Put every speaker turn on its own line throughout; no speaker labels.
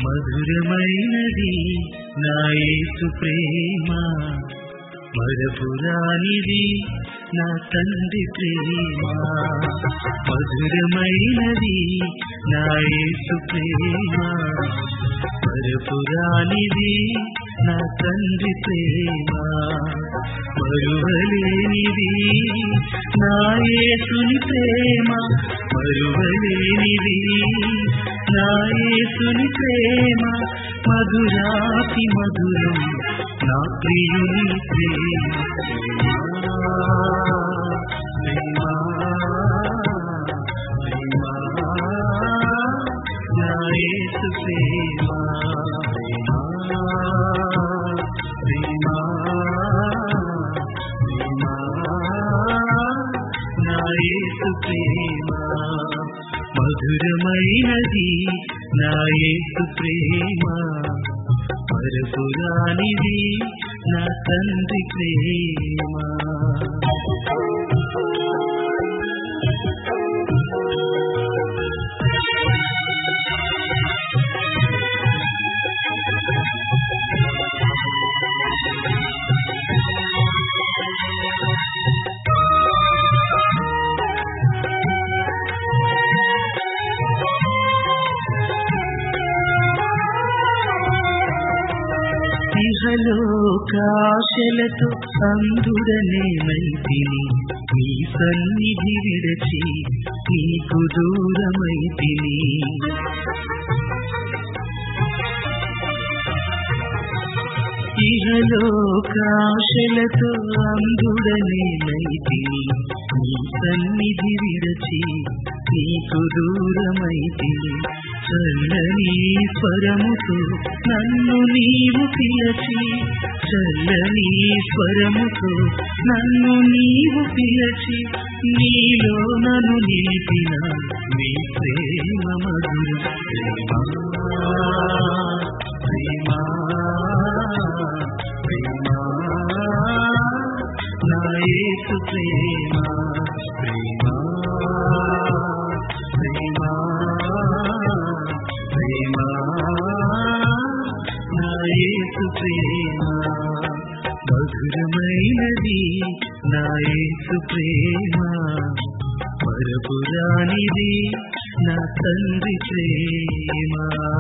మధురమైనది నా యేసు ప్రేమ, మరపురానిది నా తండ్రి ప్రేమ. మధురమైనది నా యేసు ప్రేమ, మరపురానిది నా తండ్రి ప్రేమ. మరువలేనిది నా యేసుని ప్రేమ, మరువలేనిది నా యేసుని ప్రేమ. మధురాతి మధురం నా ప్రియుని ప్రేమ. ప్రేమ ప్రేమ నా యేసు ప్రేమ. ప్రేమ ప్రేమ నా యేసు ప్రేమ. మధురమైనది నా యేసు ప్రేమ, మరపురానిది నా తండ్రి ప్రేమ. ఇహలోకాశలతో అందుడనేమైతిని, నీ సన్నిధి విడచి నీకు దూరమైతిని. ఇహలోకాశలతో అందుడనేమైతిని, నీ సన్నిధి విడచి నీకు దూరమైతిని. చల్లని స్వరముతో నన్ను నీవు పిలచి, చల్లని స్వరముతో నన్ను నీవు పిలచి, నీలో నన్ను నిలిపిన నీ ప్రేమ మధురం. ప్రేమ ప్రేమ నా యేసు ప్రేమ. ప్రేమ ప్రేమ ప్రేమ నా యేసు ప్రేమ. మధురమైనది నా యేసు ప్రేమ, మరపురానిది నా తండ్రి ప్రేమ.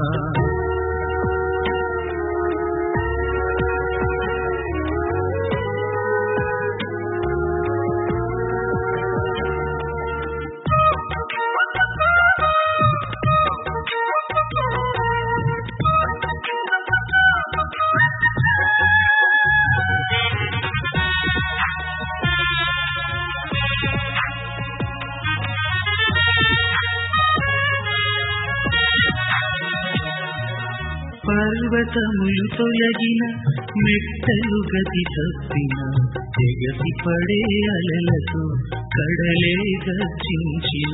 పర్వతములు తొలగిన, మెట్టలు గతి తప్పిన, ఎగసి పడే అలలతో కడలే గర్జించిన.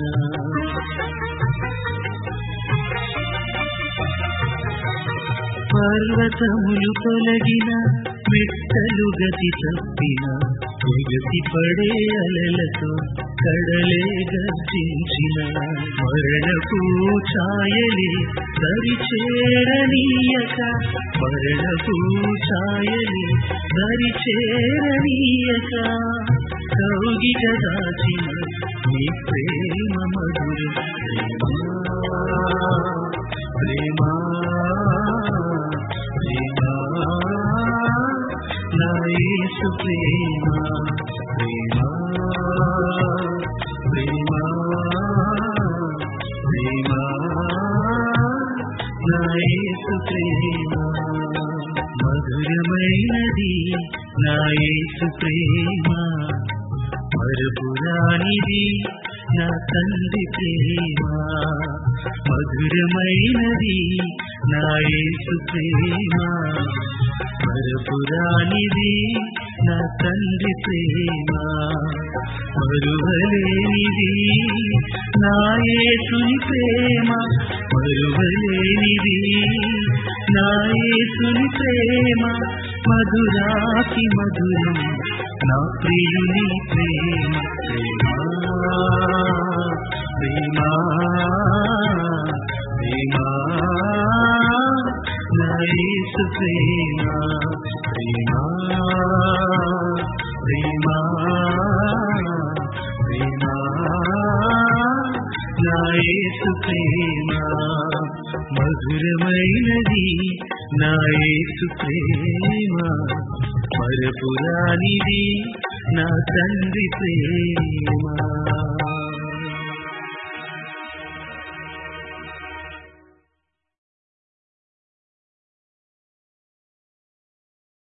పర్వతములు తొలగిన, మెట్టలు గతి తప్పిన, ఎగసి పడే అలలతో కడలే గర్జించిన. మరణపు ఛాయలే దరిచేరనీయక, మరణపు ఛాయలే దరిచేరనీయక, కౌగిట దాచిన నీ ప్రేమ మధురం. ప్రేమ ప్రేమ నా యేసు ప్రేమ. ప్రేమ ప్రేమ ప్రేమ నా యేసు ప్రేమ. మధురమైనది నా యేసు ప్రేమ, మరపురానిది నా తండ్రి ప్రేమ. మధురమైనది నా యేసు ప్రేమ, మరపురానిది నా తండ్రి ప్రేమ. మరువలేనిది నా యేసుని ప్రేమ, మరువలేనిది నా యేసుని ప్రేమ. మధురాతి మధురం నా ప్రియుని ప్రేమ. ప్రేమ ప్రేమ ప్రేమ యేసు ప్రేమ ప్రేమ ప్రేమ ప్రేమ నా యేసు ప్రేమ మధురమైనది నా యేసు ప్రేమ మరపురానిది నా తండ్రి ప్రేమ